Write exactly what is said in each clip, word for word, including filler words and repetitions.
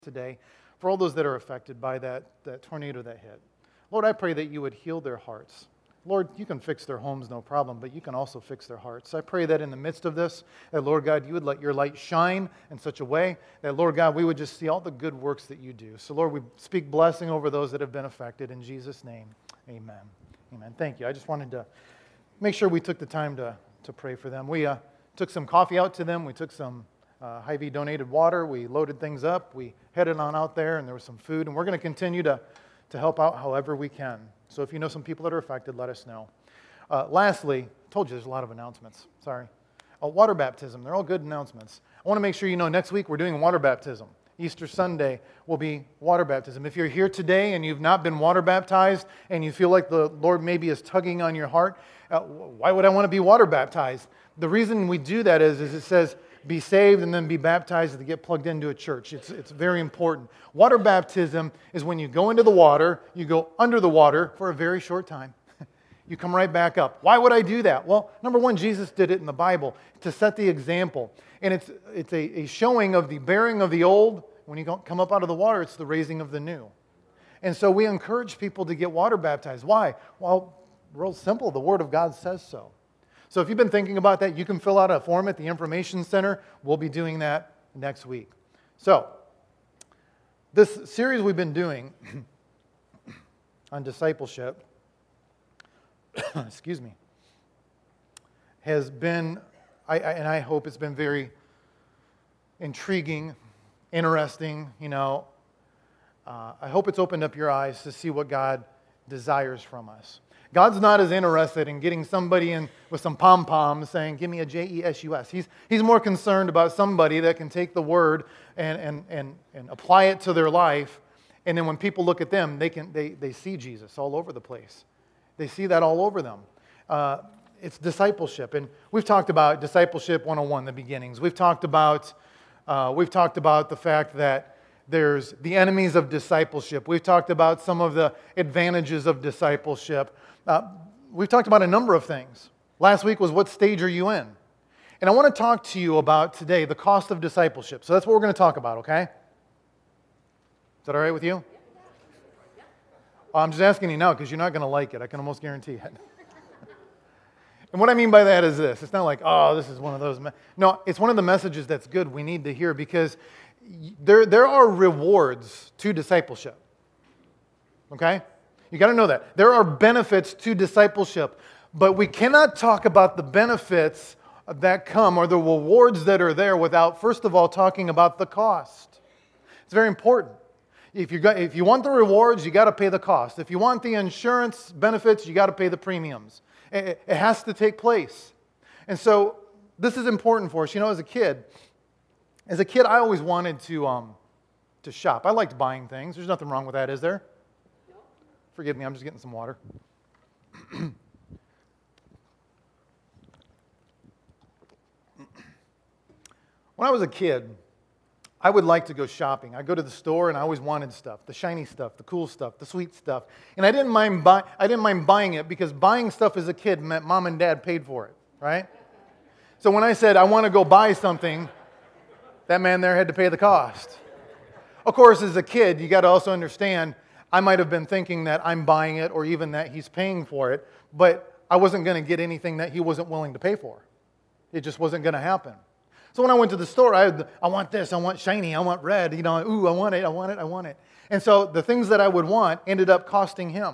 today for all those that are affected by that, that tornado that hit. Lord, I pray that you would heal their hearts. Lord, you can fix their homes, no problem, but you can also fix their hearts. I pray that in the midst of this, that, Lord God, you would let your light shine in such a way that, Lord God, we would just see all the good works that you do. So, Lord, we speak blessing over those that have been affected. In Jesus' name, amen. Amen. Thank you. I just wanted to make sure we took the time to, to pray for them. We uh, took some coffee out to them. We took some uh, Hy-Vee donated water. We loaded things up. We headed on out there, and there was some food. And we're going to continue to, to help out however we can. So if you know some people that are affected, let us know. Uh, lastly, I told you there's a lot of announcements. Sorry. Uh, water baptism. They're all good announcements. I want to make sure you know next week we're doing water baptism. Easter Sunday will be water baptism. If you're here today and you've not been water baptized and you feel like the Lord maybe is tugging on your heart, uh, why would I want to be water baptized? The reason we do that is, is it says, be saved and then be baptized to get plugged into a church. It's, it's very important. Water baptism is when you go into the water, you go under the water for a very short time. You come right back up. Why would I do that? Well, number one, Jesus did it in the Bible to set the example. And it's, it's a, a showing of the bearing of the old. When you come up out of the water, it's the raising of the new. And so we encourage people to get water baptized. Why? Well, real simple. The Word of God says so. So if you've been thinking about that, you can fill out a form at the Information Center. We'll be doing that next week. So, this series we've been doing on discipleship, excuse me, has been, I, I, and I hope it's been very intriguing, interesting, you know. Uh, I hope it's opened up your eyes to see what God desires from us. God's not as interested in getting somebody in with some pom-poms saying, give me a J E S U S. He's, he's more concerned about somebody that can take the word and, and, and, and apply it to their life. And then when people look at them, they can they, they see Jesus all over the place. They see that all over them. Uh, it's discipleship. And we've talked about discipleship one oh one, the beginnings. We've talked about, uh, we've talked about the fact that there's the enemies of discipleship. We've talked about some of the advantages of discipleship. Uh, we've talked about a number of things. Last week was what stage are you in? And I want to talk to you about today the cost of discipleship. So that's what we're going to talk about, okay? Is that all right with you? I'm just asking you now because you're not going to like it. I can almost guarantee it. And what I mean by that is this. It's not like, oh, this is one of those. Me-. No, it's one of the messages that's good we need to hear because there, there are rewards to discipleship. Okay? You got to know that. There are benefits to discipleship, but we cannot talk about the benefits that come or the rewards that are there without, first of all, talking about the cost. It's very important. If you got, if you want the rewards, you got to pay the cost. If you want the insurance benefits, you got to pay the premiums. It, it has to take place. And so this is important for us. You know, as a kid, as a kid, I always wanted to um, to shop. I liked buying things. There's nothing wrong with that, is there? Forgive me, I'm just getting some water. When I was a kid, I would like to go shopping. I'd go to the store and I always wanted stuff, the shiny stuff, the cool stuff, the sweet stuff. And I didn't mind buy, I didn't mind buying it because buying stuff as a kid meant mom and dad paid for it, right? So when I said I want to go buy something, that man there had to pay the cost. Of course, as a kid, you got to also understand I might have been thinking that I'm buying it or even that he's paying for it, but I wasn't going to get anything that he wasn't willing to pay for. It just wasn't going to happen. So when I went to the store, I had, I want this, I want shiny, I want red, you know, ooh, I want it, I want it, I want it. And so the things that I would want ended up costing him.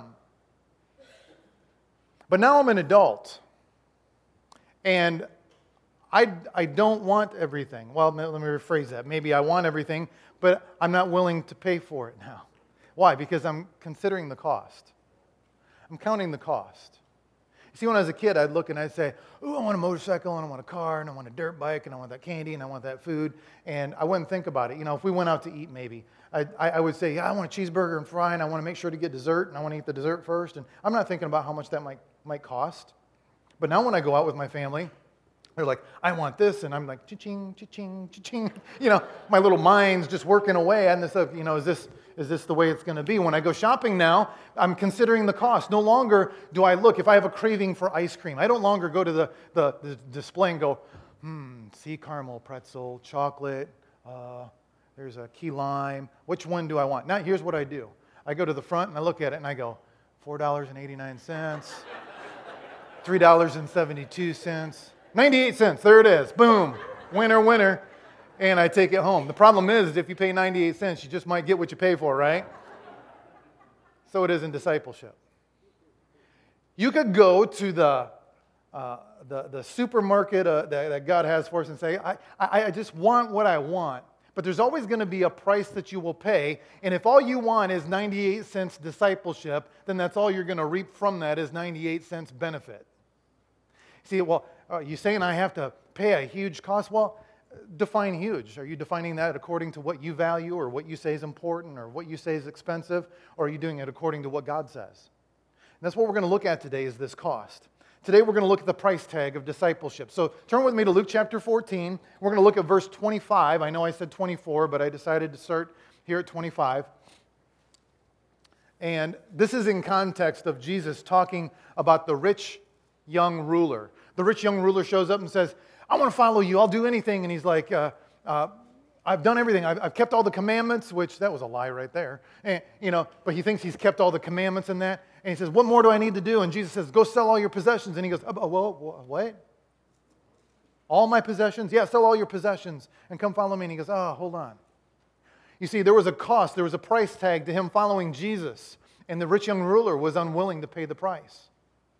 But now I'm an adult, and I, I don't want everything. Well, let me rephrase that. Maybe I want everything, but I'm not willing to pay for it now. Why? Because I'm considering the cost. I'm counting the cost. You see, when I was a kid, I'd look and I'd say, ooh, I want a motorcycle, and I want a car, and I want a dirt bike, and I want that candy, and I want that food. And I wouldn't think about it. You know, if we went out to eat maybe, I, I, I would say, yeah, I want a cheeseburger and fry, and I want to make sure to get dessert, and I want to eat the dessert first. And I'm not thinking about how much that might, might cost. But now when I go out with my family, they're like, I want this, and I'm like, cha-ching, cha-ching, cha-ching. You know, my little mind's just working away on this, you know, is this... Is this the way it's going to be? When I go shopping now, I'm considering the cost. No longer do I look, if I have a craving for ice cream, I don't longer go to the, the, the display and go, hmm, sea caramel, pretzel, chocolate, uh, There's a key lime. Which one do I want? Now, here's what I do. I go to the front and I look at it and I go, four dollars and eighty-nine cents, three dollars and seventy-two cents, ninety-eight cents. There it is. Boom. Winner, winner. And I take it home. The problem is, if you pay ninety-eight cents, you just might get what you pay for, right? So it is in discipleship. You could go to the uh, the, the supermarket uh, that, that God has for us and say, I, I, I just want what I want. But there's always going to be a price that you will pay. And if all you want is ninety-eight cents discipleship, then that's all you're going to reap from that is ninety-eight cents benefit. See, well, are you saying I have to pay a huge cost? Well, define huge. Are you defining that according to what you value or what you say is important or what you say is expensive? Or are you doing it according to what God says? And that's what we're going to look at today is this cost. Today we're going to look at the price tag of discipleship. So turn with me to Luke chapter fourteen. We're going to look at verse twenty-five. I know I said twenty-four, but I decided to start here at twenty-five. And this is in context of Jesus talking about the rich young ruler. The rich young ruler shows up and says, I want to follow you. I'll do anything. And he's like, uh, uh, I've done everything. I've, I've kept all the commandments, which that was a lie right there. And, you know, but he thinks he's kept all the commandments in that. And he says, what more do I need to do? And Jesus says, go sell all your possessions. And he goes, oh, whoa, what? All my possessions? Yeah, sell all your possessions and come follow me. And he goes, oh, hold on. You see, there was a cost. There was a price tag to him following Jesus. And the rich young ruler was unwilling to pay the price.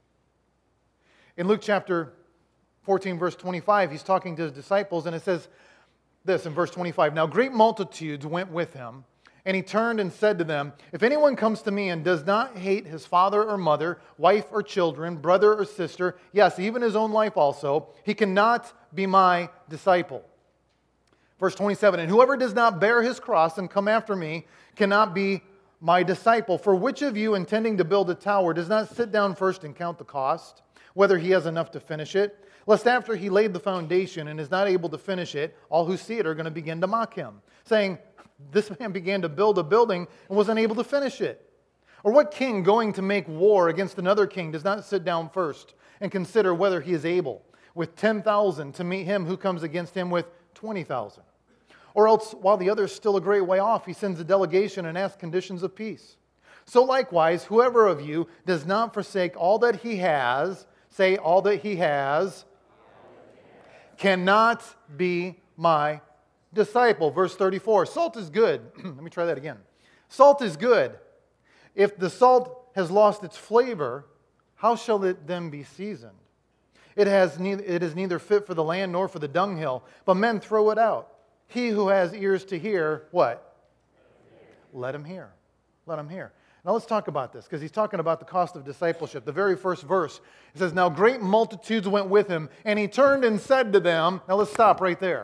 In Luke chapter fourteen, verse twenty-five, he's talking to his disciples, and it says this in verse twenty-five, now great multitudes went with him, and he turned and said to them, if anyone comes to me and does not hate his father or mother, wife or children, brother or sister, yes, even his own life also, he cannot be my disciple. Verse twenty-seven, and whoever does not bear his cross and come after me cannot be my disciple. For which of you, intending to build a tower, does not sit down first and count the cost, whether he has enough to finish it? Lest after he laid the foundation and is not able to finish it, all who see it are going to begin to mock him, saying, this man began to build a building and was unable to finish it. Or what king going to make war against another king does not sit down first and consider whether he is able with ten thousand to meet him who comes against him with twenty thousand? Or else, while the other is still a great way off, he sends a delegation and asks conditions of peace. So likewise, whoever of you does not forsake all that he has, say all that he has, cannot be my disciple. Verse thirty-four, salt is good. Let me try that again. Salt is good. If the salt has lost its flavor, how shall it then be seasoned? It, has neither, it is neither fit for the land nor for the dunghill, but men throw it out. He who has ears to hear, what? Let him hear. Let him hear. Now let's talk about this, because he's talking about the cost of discipleship. The very first verse, it says, now great multitudes went with him, and he turned and said to them, now let's stop right there.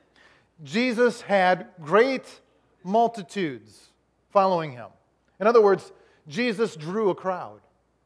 Jesus had great multitudes following him. In other words, Jesus drew a crowd.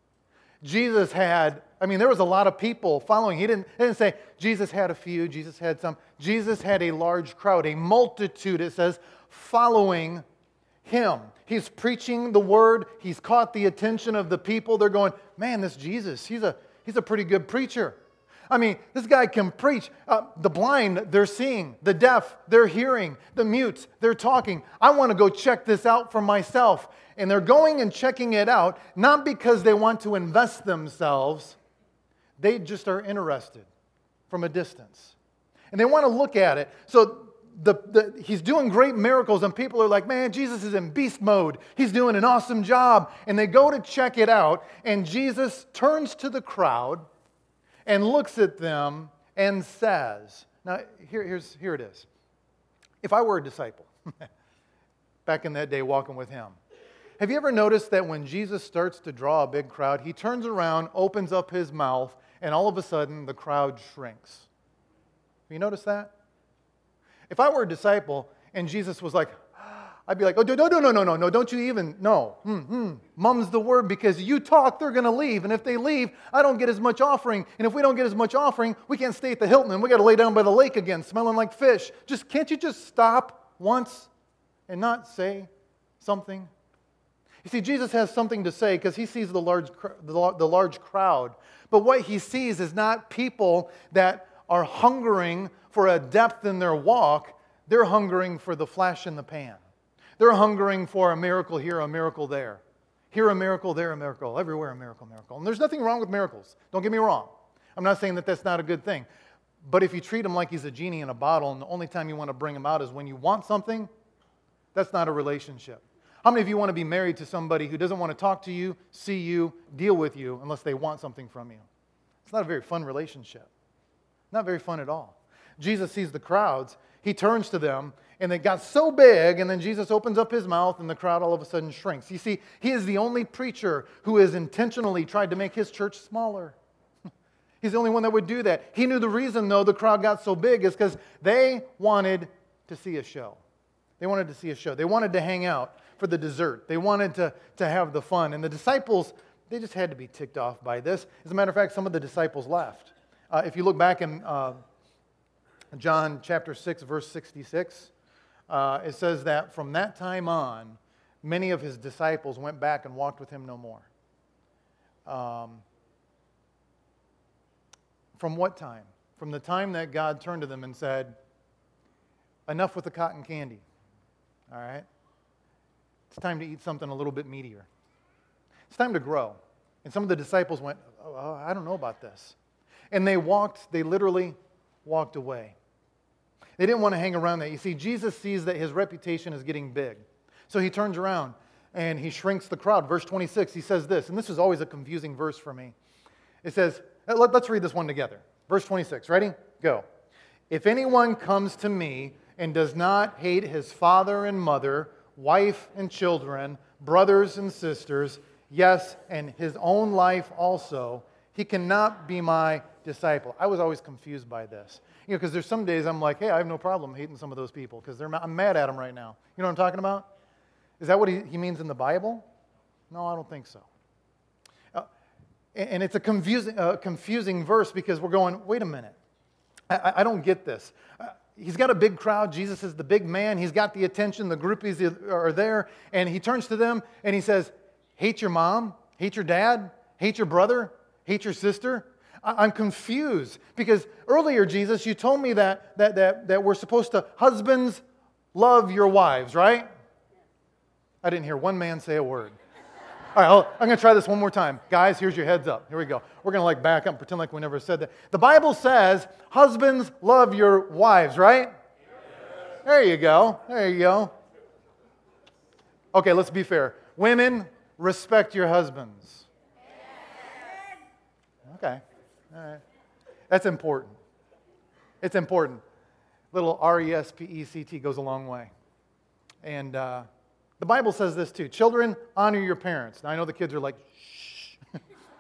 Jesus had, I mean, there was a lot of people following. He didn't, he didn't say Jesus had a few, Jesus had some. Jesus had a large crowd, a multitude, it says, following him. He's preaching the word. He's caught the attention of the people. They're going, man, this Jesus, he's a, he's a pretty good preacher. I mean, this guy can preach. Uh, the blind, they're seeing. The deaf, they're hearing. The mutes, they're talking. I want to go check this out for myself. And they're going and checking it out, not because they want to invest themselves. They just are interested from a distance. And they want to look at it. So the, the, he's doing great miracles, and people are like, man, Jesus is in beast mode. He's doing an awesome job. And they go to check it out, and Jesus turns to the crowd and looks at them and says, now here, here's, here it is. If I were a disciple, back in that day walking with him, have you ever noticed that when Jesus starts to draw a big crowd, he turns around, opens up his mouth, and all of a sudden the crowd shrinks? Have you noticed that? If I were a disciple and Jesus was like, I'd be like, oh, no, no, no, no, no, no, don't you even, no. Mm-hmm. Mum's the word, because you talk, they're going to leave. And if they leave, I don't get as much offering. And if we don't get as much offering, we can't stay at the Hilton, and we got to lay down by the lake again, smelling like fish. Just, can't you just stop once and not say something? You see, Jesus has something to say because he sees the large, the, the large crowd. But what he sees is not people that are hungering for a depth in their walk. they're hungering for the flash in the pan. They're hungering for a miracle here, a miracle there. Here a miracle, there a miracle, everywhere a miracle, miracle. And there's nothing wrong with miracles. Don't get me wrong. I'm not saying that that's not a good thing. But if you treat him like he's a genie in a bottle and the only time you want to bring him out is when you want something, that's not a relationship. How many of you want to be married to somebody who doesn't want to talk to you, see you, deal with you unless they want something from you? It's not a very fun relationship. Not very fun at all. Jesus sees the crowds. He turns to them, and it got so big, and then Jesus opens up his mouth, and the crowd all of a sudden shrinks. You see, he is the only preacher who has intentionally tried to make his church smaller. He's the only one that would do that. He knew the reason, though, the crowd got so big is because they wanted to see a show. They wanted to see a show. They wanted to hang out for the dessert. They wanted to, to have the fun. And the disciples, they just had to be ticked off by this. As a matter of fact, some of the disciples left. Uh, if you look back in uh, John chapter six, verse sixty-six, uh, it says that from that time on, many of his disciples went back and walked with him no more. Um, from what time? From the time that God turned to them and said, enough with the cotton candy. All right? It's time to eat something a little bit meatier. It's time to grow. And some of the disciples went, oh, I don't know about this. And they walked, they literally walked away. They didn't want to hang around that. You see, Jesus sees that his reputation is getting big. So he turns around and he shrinks the crowd. Verse twenty-six, he says this, and this is always a confusing verse for me. It says, let, let's read this one together. Verse twenty-six, ready? Go. If anyone comes to me and does not hate his father and mother, wife and children, brothers and sisters, yes, and his own life also, he cannot be my disciple. I was always confused by this. You know, because there's some days I'm like, hey, I have no problem hating some of those people because they're I'm mad at them right now. You know what I'm talking about? Is that what he, he means in the Bible? No, I don't think so. Uh, and it's a confusing, uh, confusing verse because we're going, wait a minute. I, I don't get this. Uh, he's got a big crowd. Jesus is the big man. He's got the attention. The groupies are there. And he turns to them and he says, hate your mom, hate your dad, hate your brother, hate your sister. I'm confused because earlier, Jesus, you told me that, that, that, that we're supposed to, husbands, love your wives, right? I didn't hear one man say a word. All right, I'll, I'm going to try this one more time. Guys, here's your heads up. Here we go. We're going to like back up and pretend like we never said that. The Bible says, husbands, love your wives, right? Yes. There you go. There you go. Okay, let's be fair. Women, respect your husbands. Okay. All right. That's important. It's important. Little R E S P E C T goes a long way. And uh, the Bible says this too. Children, honor your parents. Now I know the kids are like, shh.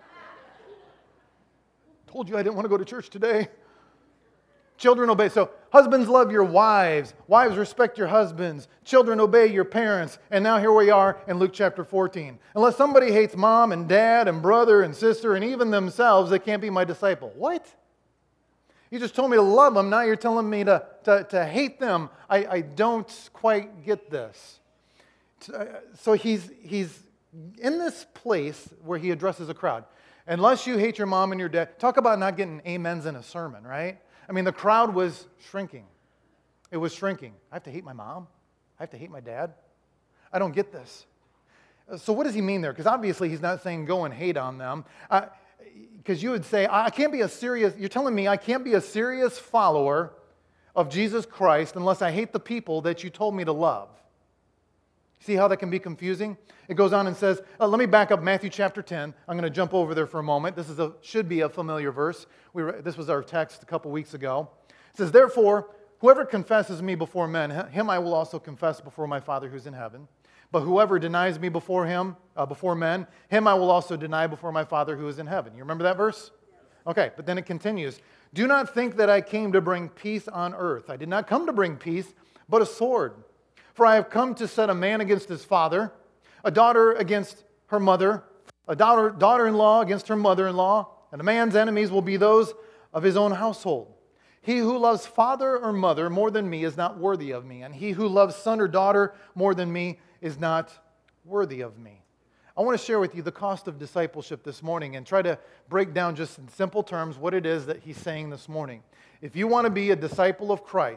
Told you I didn't want to go to church today. Children, obey. So husbands, love your wives. Wives, respect your husbands. Children, obey your parents. And now here we are in Luke chapter fourteen. Unless somebody hates mom and dad and brother and sister and even themselves, they can't be my disciple. What? You just told me to love them. Now you're telling me to, to, to hate them. I, I don't quite get this. So he's, he's in this place where he addresses a crowd. Unless you hate your mom and your dad. Talk about not getting amens in a sermon, right? I mean, the crowd was shrinking. It was shrinking. I have to hate my mom? I have to hate my dad? I don't get this. So what does he mean there? Because obviously he's not saying go and hate on them. Because uh, you would say, I can't be a serious, you're telling me I can't be a serious follower of Jesus Christ unless I hate the people that you told me to love. See how that can be confusing? It goes on and says, uh, let me back up Matthew chapter ten. I'm going to jump over there for a moment. This is a, should be a familiar verse. We were, this was our text a couple weeks ago. It says, therefore, whoever confesses me before men, him I will also confess before my Father who's in heaven. But whoever denies me before him, uh, before men, him I will also deny before my Father who is in heaven. You remember that verse? Okay, but then it continues. Do not think that I came to bring peace on earth. I did not come to bring peace, but a sword. For I have come to set a man against his father, a daughter against her mother, a daughter, daughter-in-law against her mother-in-law, and a man's enemies will be those of his own household. He who loves father or mother more than me is not worthy of me, and he who loves son or daughter more than me is not worthy of me. I want to share with you the cost of discipleship this morning and try to break down just in simple terms what it is that he's saying this morning. If you want to be a disciple of Christ,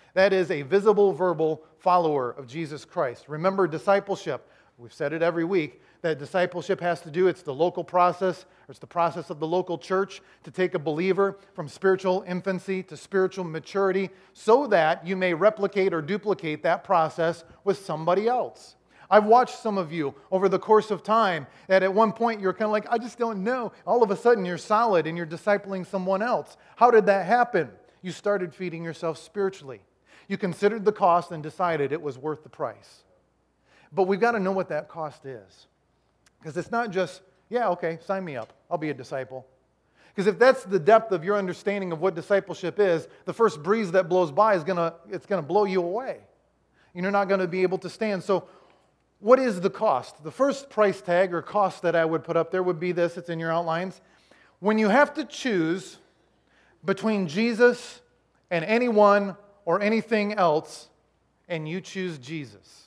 That is a visible, verbal follower of Jesus Christ. Remember, discipleship, we've said it every week, that discipleship has to do, it's the local process, or it's the process of the local church to take a believer from spiritual infancy to spiritual maturity so that you may replicate or duplicate that process with somebody else. I've watched some of you over the course of time that at one point you're kind of like, I just don't know. All of a sudden you're solid and you're discipling someone else. How did that happen? You started feeding yourself spiritually. You considered the cost and decided it was worth the price. But we've got to know what that cost is. Because it's not just, yeah, okay, sign me up. I'll be a disciple. Because if that's the depth of your understanding of what discipleship is, the first breeze that blows by is going to, it's going to blow you away. You're not going to be able to stand. So what is the cost? The first price tag or cost that I would put up there would be this. It's in your outlines. When you have to choose between Jesus and anyone or anything else, and you choose Jesus.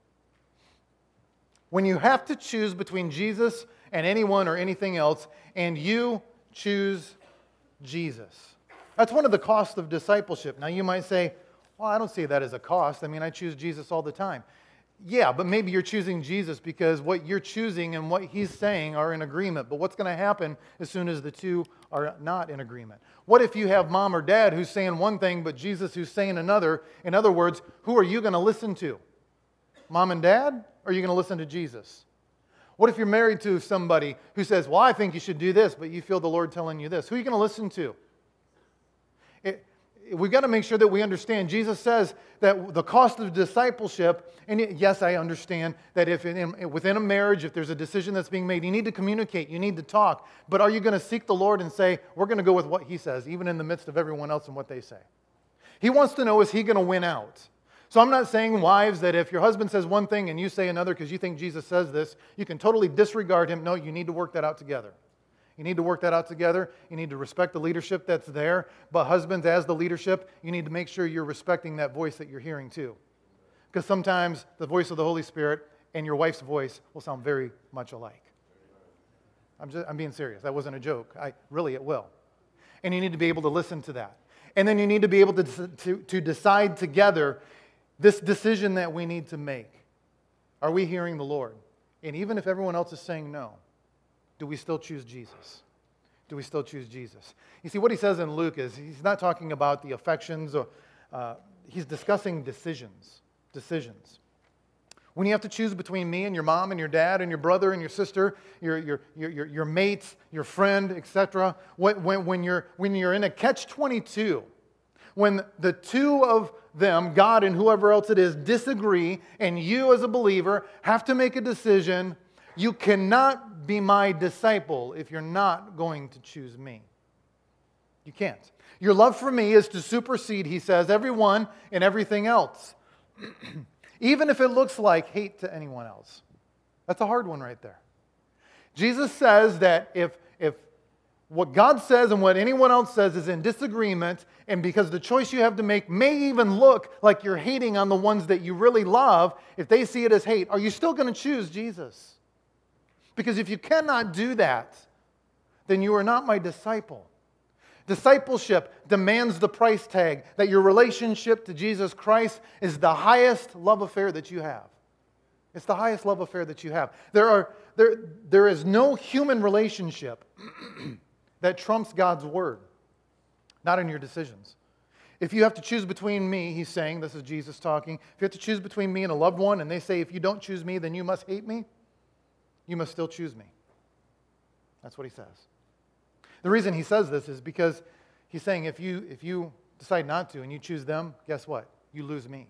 When you have to choose between Jesus and anyone or anything else, and you choose Jesus. That's one of the costs of discipleship. Now you might say, well, I don't see that as a cost. I mean, I choose Jesus all the time. Yeah, but maybe you're choosing Jesus because what you're choosing and what he's saying are in agreement. But what's going to happen as soon as the two are not in agreement? What if you have mom or dad who's saying one thing, but Jesus who's saying another? In other words, who are you going to listen to? Mom and dad? Or are you going to listen to Jesus? What if you're married to somebody who says, well, I think you should do this, but you feel the Lord telling you this? Who are you going to listen to? It, we've got to make sure that we understand. Jesus says that the cost of discipleship, and yes, I understand that if in, within a marriage, if there's a decision that's being made, you need to communicate, you need to talk. But are you going to seek the Lord and say, we're going to go with what he says, even in the midst of everyone else and what they say? He wants to know, is he going to win out? So I'm not saying, wives, that if your husband says one thing and you say another because you think Jesus says this, you can totally disregard him. No, you need to work that out together. You need to work that out together. You need to respect the leadership that's there. But husbands, as the leadership, you need to make sure you're respecting that voice that you're hearing too. Because sometimes the voice of the Holy Spirit and your wife's voice will sound very much alike. I'm just, I'm being serious. That wasn't a joke. I really, it will. And you need to be able to listen to that. And then you need to be able to, to, to decide together this decision that we need to make. Are we hearing the Lord? And even if everyone else is saying no, do we still choose Jesus? Do we still choose Jesus? You see, what he says in Luke is he's not talking about the affections, or uh, he's discussing decisions. Decisions. When you have to choose between me and your mom and your dad and your brother and your sister, your your your your, your mates, your friend, et cetera. When, when, when you're when you're in a catch twenty-two, when the two of them, God and whoever else it is, disagree, and you as a believer have to make a decision, you cannot be my disciple if you're not going to choose me. You can't. Your love for me is to supersede, he says, everyone and everything else. Even if it looks like hate to anyone else. That's a hard one right there. Jesus says that if, if what God says and what anyone else says is in disagreement, and because the choice you have to make may even look like you're hating on the ones that you really love, if they see it as hate, are you still going to choose Jesus? Because if you cannot do that, then you are not my disciple. Discipleship demands the price tag that your relationship to Jesus Christ is the highest love affair that you have. It's the highest love affair that you have. There are there there is no human relationship that trumps God's word, not in your decisions. If you have to choose between me, he's saying, this is Jesus talking, if you have to choose between me and a loved one, and they say, if you don't choose me, then you must hate me, you must still choose me. That's what he says. The reason he says this is because he's saying if you if you decide not to and you choose them, guess what? You lose me.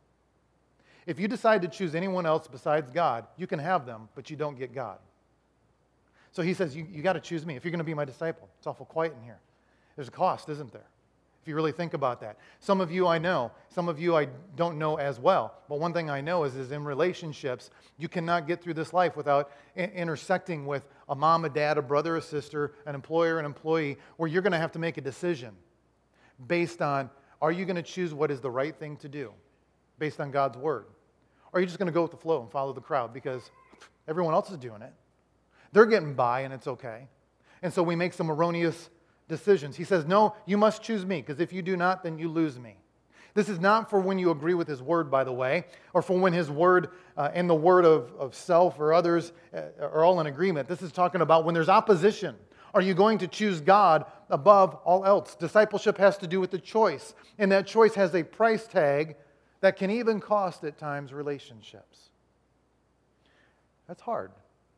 If you decide to choose anyone else besides God, you can have them, but you don't get God. So he says, you, you got to choose me if you're going to be my disciple. It's awful quiet in here. There's a cost, isn't there? If you really think about that. Some of you I know, some of you I don't know as well. But one thing I know is, is in relationships, you cannot get through this life without in- intersecting with a mom, a dad, a brother, a sister, an employer, an employee, where you're going to have to make a decision based on, are you going to choose what is the right thing to do based on God's word? Or are you just going to go with the flow and follow the crowd because everyone else is doing it? They're getting by and it's okay. And so we make some erroneous decisions. He says, no, you must choose me, because if you do not, then you lose me. This is not for when you agree with His Word, by the way, or for when His Word uh, and the Word of, of self or others uh, are all in agreement. This is talking about when there's opposition. Are you going to choose God above all else? Discipleship has to do with the choice, and that choice has a price tag that can even cost at times relationships. That's hard.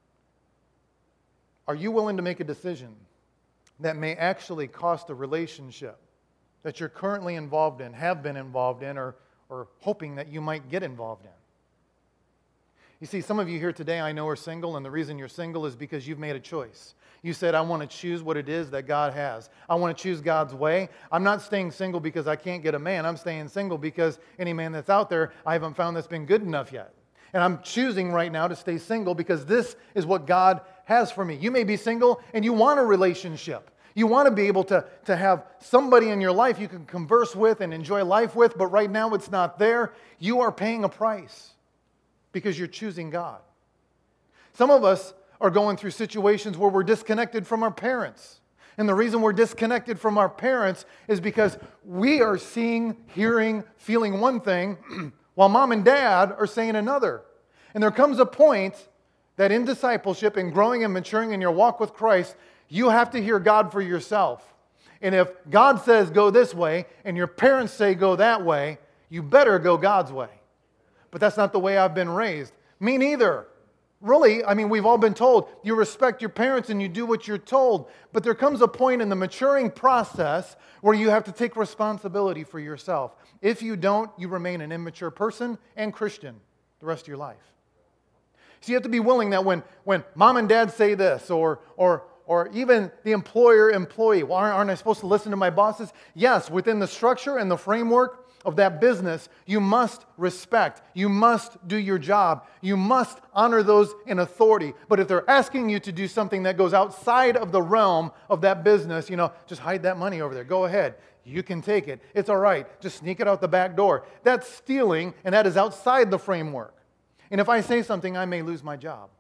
Are you willing to make a decision that may actually cost a relationship that you're currently involved in, have been involved in, or, or hoping that you might get involved in? You see, some of you here today I know are single, and the reason you're single is because you've made a choice. You said, I want to choose what it is that God has. I want to choose God's way. I'm not staying single because I can't get a man. I'm staying single because any man that's out there, I haven't found that's been good enough yet. And I'm choosing right now to stay single because this is what God has for me. You may be single and you want a relationship. You want to be able to, to have somebody in your life you can converse with and enjoy life with, but right now it's not there. You are paying a price because you're choosing God. Some of us are going through situations where we're disconnected from our parents. And the reason we're disconnected from our parents is because we are seeing, hearing, feeling one thing while mom and dad are saying another. And there comes a point that in discipleship and growing and maturing in your walk with Christ, you have to hear God for yourself. And if God says go this way and your parents say go that way, you better go God's way. But that's not the way I've been raised. Me neither. Really, I mean, we've all been told you respect your parents and you do what you're told. But there comes a point in the maturing process where you have to take responsibility for yourself. If you don't, you remain an immature person and Christian the rest of your life. So you have to be willing that when, when mom and dad say this, or, or, or even the employer-employee, well, aren't, aren't I supposed to listen to my bosses? Yes, within the structure and the framework of that business, you must respect. You must do your job. You must honor those in authority. But if they're asking you to do something that goes outside of the realm of that business, you know, just hide that money over there. Go ahead. You can take it. It's all right. Just sneak it out the back door. That's stealing, and that is outside the framework. And if I say something, I may lose my job.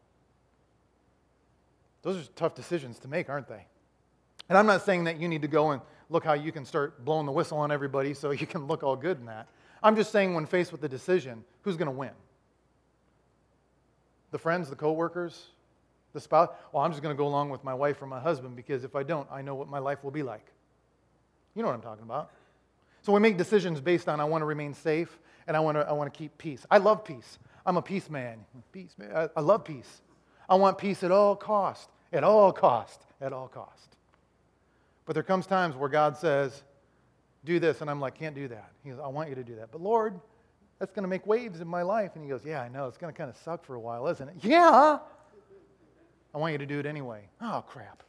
Those are tough decisions to make, aren't they? And I'm not saying that you need to go and look how you can start blowing the whistle on everybody so you can look all good in that. I'm just saying when faced with the decision, who's going to win? The friends, the coworkers, the spouse? Well, I'm just going to go along with my wife or my husband because if I don't, I know what my life will be like. You know what I'm talking about. So we make decisions based on I want to remain safe and I want to I want to keep peace. I love peace. I'm a peace man. Peace man. I, I love peace. I want peace at all cost. At all cost. At all cost. But there comes times where God says, do this, and I'm like, can't do that. He goes, I want you to do that. But Lord, that's going to make waves in my life. And he goes, yeah, I know. It's going to kind of suck for a while, isn't it? Yeah. I want you to do it anyway. Oh, crap.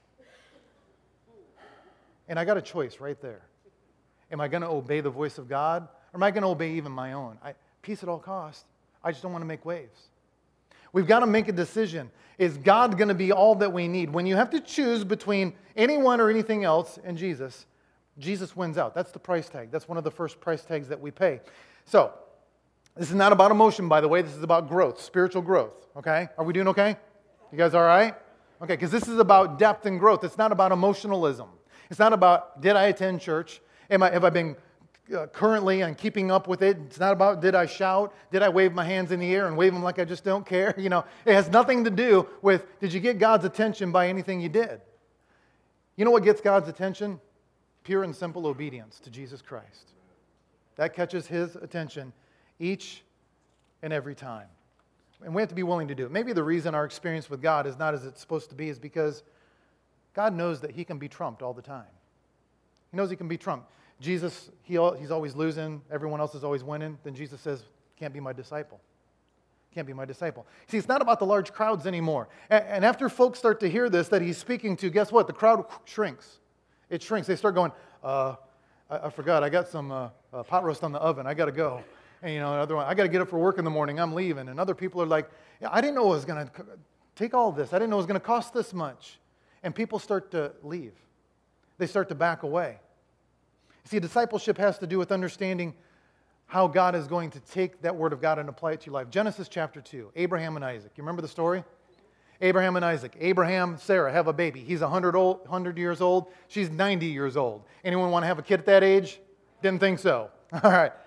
And I got a choice right there. Am I going to obey the voice of God, or am I going to obey even my own? I, peace at all costs. I just don't want to make waves. We've got to make a decision. Is God going to be all that we need? When you have to choose between anyone or anything else and Jesus, Jesus wins out. That's the price tag. That's one of the first price tags that we pay. So, this is not about emotion, by the way. This is about growth, spiritual growth. Okay? Are we doing okay? You guys all right? Okay, because this is about depth and growth. It's not about emotionalism. It's not about, did I attend church? Am I, have I been uh, currently and keeping up with it? It's not about, did I shout? Did I wave my hands in the air and wave them like I just don't care? You know, it has nothing to do with, did you get God's attention by anything you did? You know what gets God's attention? Pure and simple obedience to Jesus Christ. That catches His attention each and every time. And we have to be willing to do it. Maybe the reason our experience with God is not as it's supposed to be is because God knows that He can be trumped all the time. He knows He can be trumped. Jesus, he, He's always losing. Everyone else is always winning. Then Jesus says, can't be my disciple. Can't be my disciple. See, it's not about the large crowds anymore. And, and after folks start to hear this that He's speaking to, guess what? The crowd shrinks. It shrinks. They start going, uh, I, I forgot. I got some uh, uh, pot roast on the oven. I got to go. And, you know, another one, I got to get up for work in the morning. I'm leaving. And other people are like, yeah, I didn't know it was going to take all this. I didn't know it was going to cost this much. And people start to leave. They start to back away. See, discipleship has to do with understanding how God is going to take that word of God and apply it to your life. Genesis chapter two, Abraham and Isaac. You remember the story? Abraham and Isaac. Abraham, Sarah have a baby. He's one hundred, old, one hundred years old. She's ninety years old. Anyone want to have a kid at that age? Didn't think so. All right.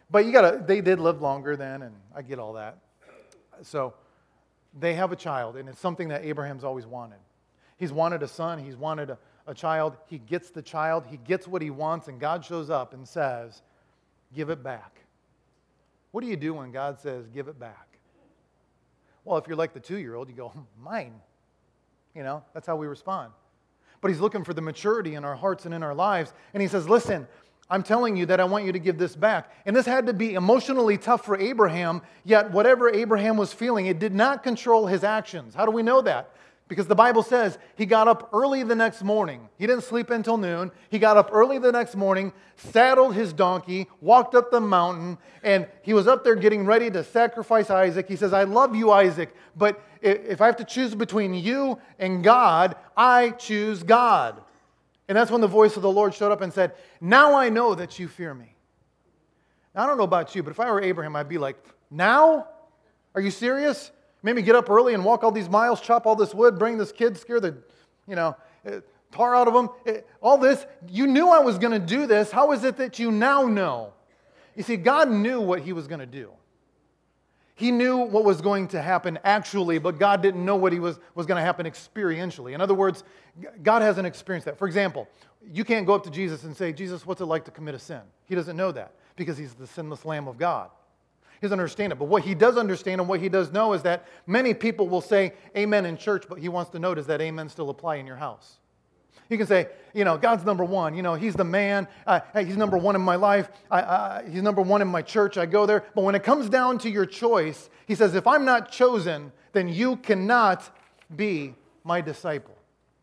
But you gotta, they did live longer then, and I get all that. So they have a child, and it's something that Abraham's always wanted. He's wanted a son, he's wanted a, a child, he gets the child, he gets what he wants, and God shows up and says, give it back. What do you do when God says, give it back? Well, if you're like the two-year-old, you go, mine. You know, that's how we respond. But he's looking for the maturity in our hearts and in our lives, and he says, listen, I'm telling you that I want you to give this back. And this had to be emotionally tough for Abraham, yet whatever Abraham was feeling, it did not control his actions. How do we know that? Because the Bible says he got up early the next morning. He didn't sleep until noon. He got up early the next morning, saddled his donkey, walked up the mountain, and he was up there getting ready to sacrifice Isaac. He says, I love you, Isaac, but if I have to choose between you and God, I choose God. And that's when the voice of the Lord showed up and said, now I know that you fear me. Now, I don't know about you, but if I were Abraham, I'd be like, now? Are you serious? Made me get up early and walk all these miles, chop all this wood, bring this kid, scare the, you know, tar out of him. All this, you knew I was going to do this. How is it that you now know? You see, God knew what he was going to do. He knew what was going to happen actually, but God didn't know what he was, was going to happen experientially. In other words, God hasn't experienced that. For example, you can't go up to Jesus and say, Jesus, what's it like to commit a sin? He doesn't know that because he's the sinless Lamb of God. He doesn't understand it. But what he does understand and what he does know is that many people will say amen in church, but he wants to know, does that amen still apply in your house? You can say, you know, God's number one. You know, he's the man. Uh, he's number one in my life. I, I, he's number one in my church. I go there. But when it comes down to your choice, he says, if I'm not chosen, then you cannot be my disciple.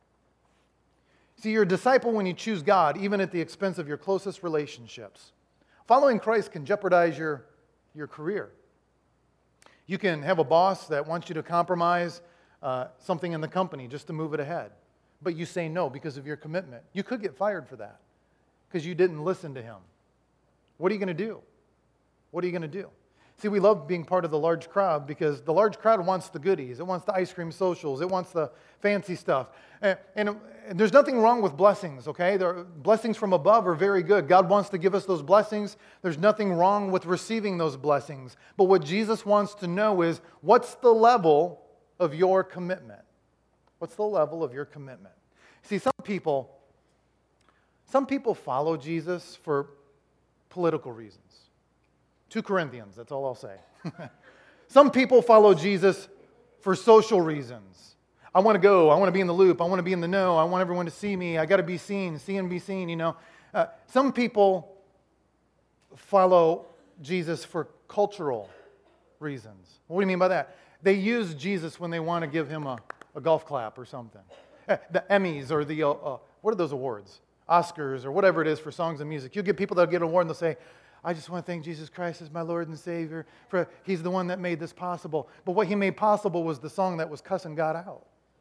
See, you're a disciple when you choose God, even at the expense of your closest relationships. Following Christ can jeopardize your, your career. You can have a boss that wants you to compromise uh, something in the company just to move it ahead. But you say no because of your commitment. You could get fired for that because you didn't listen to him. What are you going to do? What are you going to do? See, we love being part of the large crowd because the large crowd wants the goodies. It wants the ice cream socials. It wants the fancy stuff. And, and, and there's nothing wrong with blessings, okay? There, blessings from above are very good. God wants to give us those blessings. There's nothing wrong with receiving those blessings. But what Jesus wants to know is, what's the level of your commitment? What's the level of your commitment? See, some people, some people follow Jesus for political reasons. Two Corinthians, that's all I'll say. Some people follow Jesus for social reasons. I want to go, I want to be in the loop, I want to be in the know, I want everyone to see me, I got to be seen, see and be seen, you know. Uh, some people follow Jesus for cultural reasons. What do you mean by that? They use Jesus when they want to give him a A golf clap or something. The Emmys or the, uh, uh, what are those awards? Oscars or whatever it is for songs and music. You get people that get an award and they'll say, I just want to thank Jesus Christ as my Lord and Savior. For he's the one that made this possible. But what he made possible was the song that was cussing God out.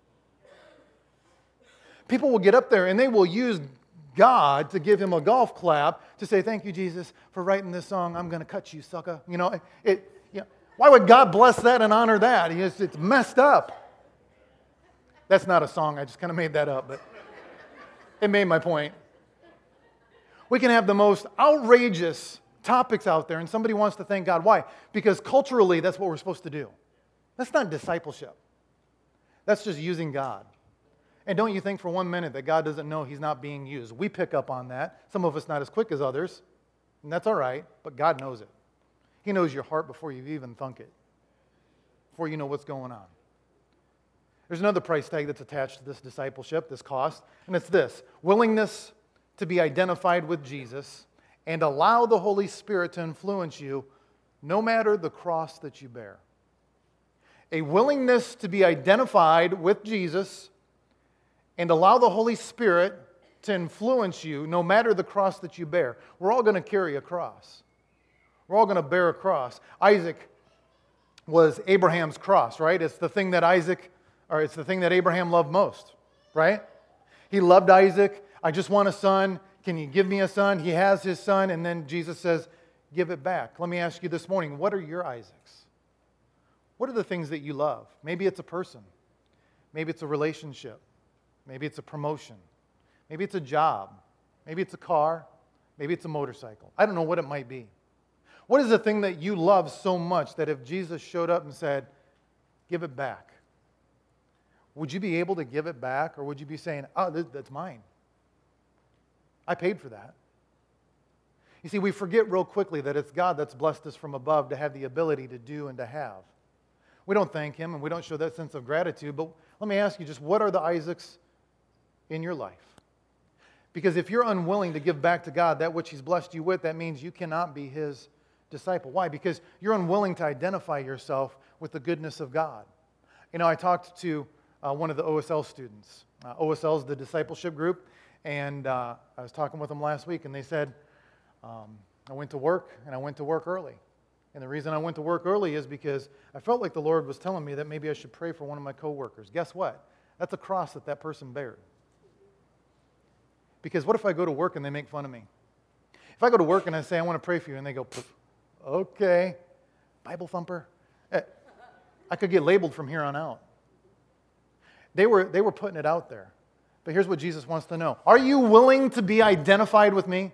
People will get up there and they will use God to give him a golf clap to say, thank you, Jesus, for writing this song. I'm going to cut you, sucker. You know, it, you know, why would God bless that and honor that? It's, it's messed up. That's not a song. I just kind of made that up, but it made my point. We can have the most outrageous topics out there, and somebody wants to thank God. Why? Because culturally, that's what we're supposed to do. That's not discipleship. That's just using God. And don't you think for one minute that God doesn't know he's not being used. We pick up on that. Some of us not as quick as others, and that's all right, but God knows it. He knows your heart before you've even thunk it, before you know what's going on. There's another price tag that's attached to this discipleship, this cost, and it's this: willingness to be identified with Jesus and allow the Holy Spirit to influence you no matter the cross that you bear. A willingness to be identified with Jesus and allow the Holy Spirit to influence you no matter the cross that you bear. We're all going to carry a cross. We're all going to bear a cross. Isaac was Abraham's cross, right? It's the thing that Isaac Or it's the thing that Abraham loved most, right? He loved Isaac. I just want a son. Can you give me a son? He has his son, and then Jesus says, give it back. Let me ask you this morning, what are your Isaacs? What are the things that you love? Maybe it's a person. Maybe it's a relationship. Maybe it's a promotion. Maybe it's a job. Maybe it's a car. Maybe it's a motorcycle. I don't know what it might be. What is the thing that you love so much that if Jesus showed up and said, give it back, would you be able to give it back, or would you be saying, oh, that's mine? I paid for that. You see, we forget real quickly that it's God that's blessed us from above to have the ability to do and to have. We don't thank Him and we don't show that sense of gratitude, but let me ask you just, what are the Isaacs in your life? Because if you're unwilling to give back to God that which He's blessed you with, that means you cannot be His disciple. Why? Because you're unwilling to identify yourself with the goodness of God. You know, I talked to uh, one of the O S L students. Uh, O S L is the discipleship group, and uh, I was talking with them last week, and they said, um, I went to work, and I went to work early. And the reason I went to work early is because I felt like the Lord was telling me that maybe I should pray for one of my coworkers. Guess what? That's a cross that that person bared. Because what if I go to work and they make fun of me? If I go to work and I say, I want to pray for you, and they go, okay, Bible thumper. I could get labeled from here on out. They were, they were putting it out there. But here's what Jesus wants to know. Are you willing to be identified with me?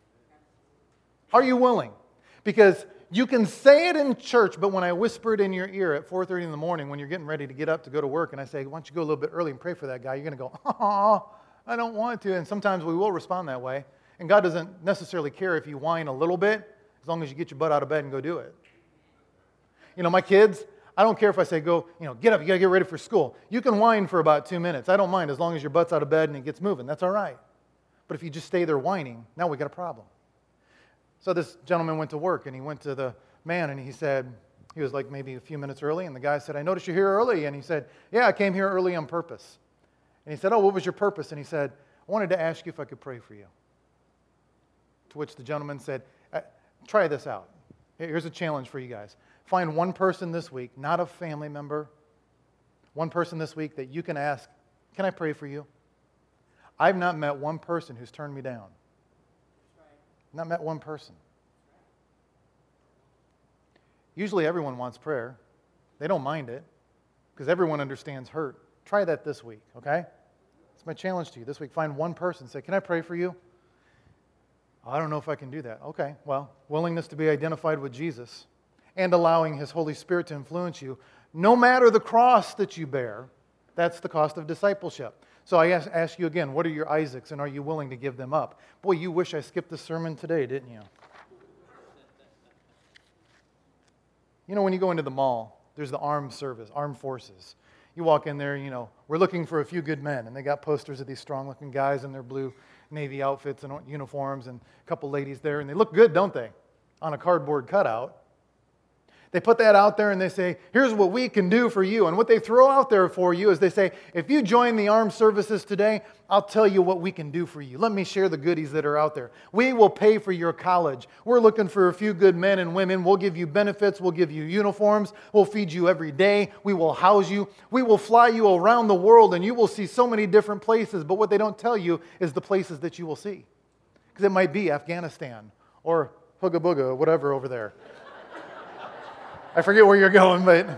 Are you willing? Because you can say it in church, but when I whisper it in your ear at four thirty in the morning when you're getting ready to get up to go to work, and I say, why don't you go a little bit early and pray for that guy, you're going to go, oh, I don't want to. And sometimes we will respond that way. And God doesn't necessarily care if you whine a little bit, as long as you get your butt out of bed and go do it. You know, my kids, I don't care if I say, go, you know, get up, you got to get ready for school. You can whine for about two minutes. I don't mind as long as your butt's out of bed and it gets moving. That's all right. But if you just stay there whining, now we got a problem. So this gentleman went to work, and he went to the man, and he said, he was like maybe a few minutes early, and the guy said, I noticed you're here early. And he said, yeah, I came here early on purpose. And he said, oh, what was your purpose? And he said, I wanted to ask you if I could pray for you. To which the gentleman said, try this out. Here's a challenge for you guys. Find one person this week, not a family member, one person this week that you can ask, can I pray for you? I've not met one person who's turned me down. Not met one person. Usually everyone wants prayer. They don't mind it because everyone understands hurt. Try that this week, okay? It's my challenge to you. This week, find one person. Say, can I pray for you? Oh, I don't know if I can do that. Okay, well, willingness to be identified with Jesus and allowing His Holy Spirit to influence you, no matter the cross that you bear, that's the cost of discipleship. So I ask, ask you again, what are your Isaacs, and are you willing to give them up? Boy, you wish I skipped the sermon today, didn't you? You know, when you go into the mall, there's the armed service, armed forces. You walk in there, you know, we're looking for a few good men, and they got posters of these strong-looking guys in their blue Navy outfits and uniforms, and a couple ladies there, and they look good, don't they, on a cardboard cutout. They put that out there and they say, here's what we can do for you. And what they throw out there for you is they say, if you join the armed services today, I'll tell you what we can do for you. Let me share the goodies that are out there. We will pay for your college. We're looking for a few good men and women. We'll give you benefits. We'll give you uniforms. We'll feed you every day. We will house you. We will fly you around the world, and you will see so many different places. But what they don't tell you is the places that you will see. Because it might be Afghanistan or Hooga Booga, whatever over there. I forget where you're going, but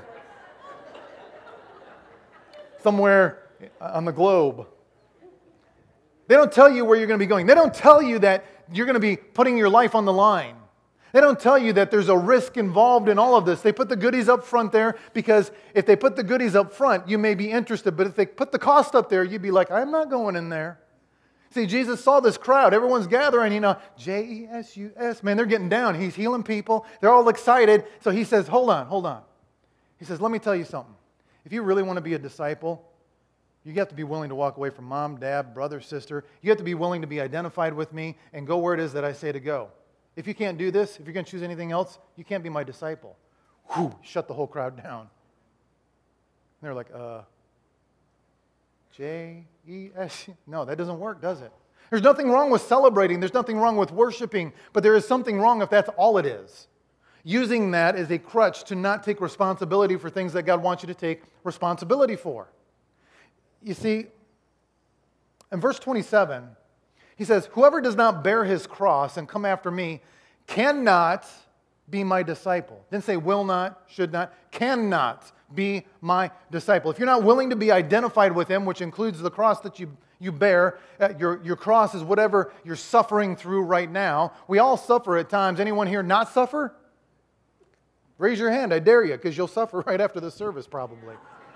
somewhere on the globe. They don't tell you where you're going to be going. They don't tell you that you're going to be putting your life on the line. They don't tell you that there's a risk involved in all of this. They put the goodies up front there because if they put the goodies up front, you may be interested. But if they put the cost up there, you'd be like, I'm not going in there. See, Jesus saw this crowd. Everyone's gathering, you know, J E S U S. Man, they're getting down. He's healing people. They're all excited. So he says, hold on, hold on. He says, let me tell you something. If you really want to be a disciple, you have to be willing to walk away from mom, dad, brother, sister. You have to be willing to be identified with me and go where it is that I say to go. If you can't do this, if you're going to choose anything else, you can't be my disciple. Whew, shut the whole crowd down. And they're like, uh... J E S. No, that doesn't work, does it? There's nothing wrong with celebrating. There's nothing wrong with worshiping. But there is something wrong if that's all it is. Using that as a crutch to not take responsibility for things that God wants you to take responsibility for. You see, in verse twenty-seven, he says, whoever does not bear his cross and come after me cannot be my disciple. Didn't say will not, should not, cannot be my disciple. If you're not willing to be identified with Him, which includes the cross that you, you bear, uh, your, your cross is whatever you're suffering through right now. We all suffer at times. Anyone here not suffer? Raise your hand, I dare you, because you'll suffer right after the service probably.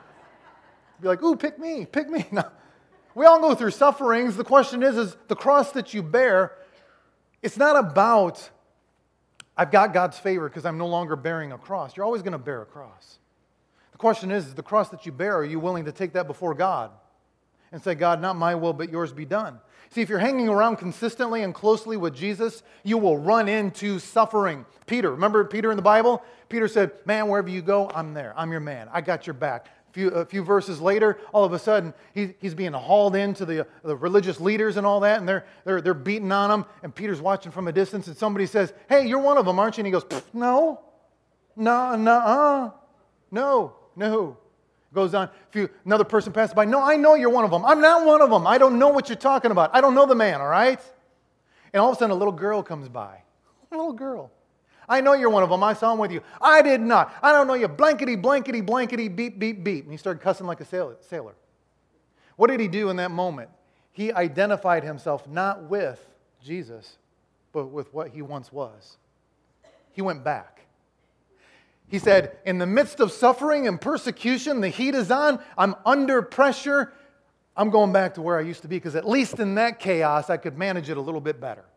Be like, ooh, pick me, pick me. No. We all go through sufferings. The question is, is the cross that you bear, it's not about, I've got God's favor because I'm no longer bearing a cross. You're always going to bear a cross. The question is, is the cross that you bear, are you willing to take that before God and say, God, not my will, but yours be done? See, if you're hanging around consistently and closely with Jesus, you will run into suffering. Peter, remember Peter in the Bible? Peter said, man, wherever you go, I'm there. I'm your man. I got your back. A few, a few verses later, all of a sudden, he, he's being hauled into the, the religious leaders and all that, and they're, they're, they're beating on him, and Peter's watching from a distance, and somebody says, hey, you're one of them, aren't you? And he goes, no, no, no, no, no. Goes on, if you, another person passes by, no, I know you're one of them. I'm not one of them. I don't know what you're talking about. I don't know the man, all right? And all of a sudden, a little girl comes by. A little girl. I know you're one of them. I saw him with you. I did not. I don't know you. Blankety, blankety, blankety, beep, beep, beep. And he started cussing like a sailor. What did he do in that moment? He identified himself not with Jesus, but with what he once was. He went back. He said, in the midst of suffering and persecution, the heat is on, I'm under pressure, I'm going back to where I used to be, because at least in that chaos, I could manage it a little bit better.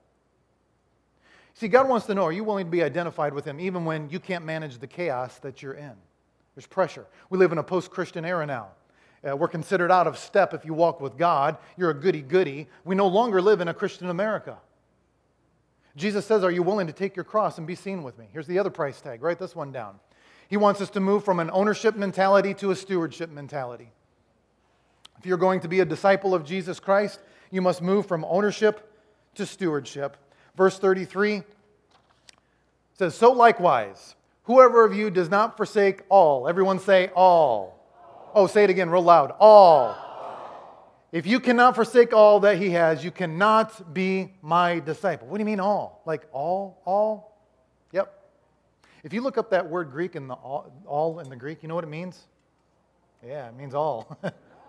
See, God wants to know, are you willing to be identified with Him even when you can't manage the chaos that you're in? There's pressure. We live in a post-Christian era now. Uh, we're considered out of step if you walk with God. You're a goody-goody. We no longer live in a Christian America. Jesus says, are you willing to take your cross and be seen with me? Here's the other price tag. Write this one down. He wants us to move from an ownership mentality to a stewardship mentality. If you're going to be a disciple of Jesus Christ, you must move from ownership to stewardship. Verse thirty-three says, so likewise, whoever of you does not forsake all. Everyone say all. Oh, say it again real loud. All. If you cannot forsake all that he has, you cannot be my disciple. What do you mean all? Like all? All? Yep. If you look up that word Greek in the all, all in the Greek, you know what it means? Yeah, it means all.